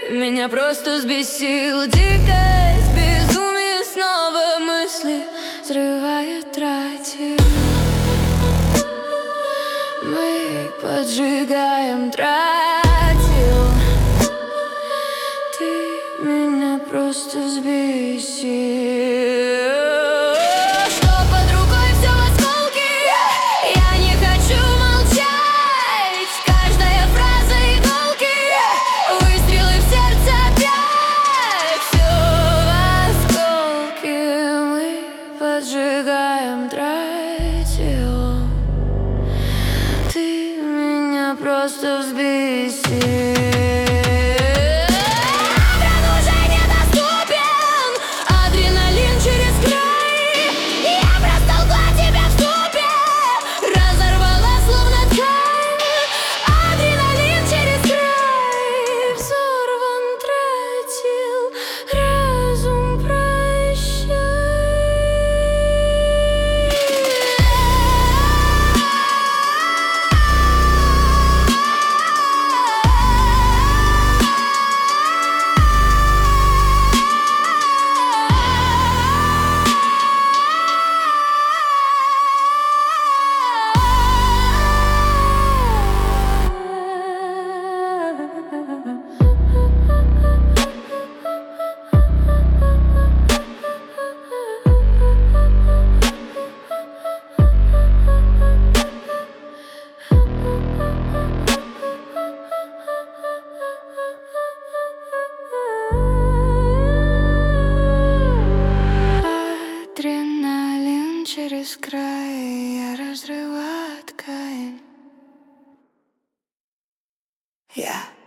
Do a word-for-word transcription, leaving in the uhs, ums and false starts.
меня просто взбесил. Дикость, безумие, снова мысли срывает тротил. Мы поджигаем тротил. Ты меня просто взбесил. Поджигаем тротил. Ты меня просто взбесил. Экран уже недоступен, адреналин через край. Я простолкла тебя в ступе, разорвала словно ткань. Адреналин через край, взорван тротил, разум прощай. Адреналин через край, я разрываю ткань. Я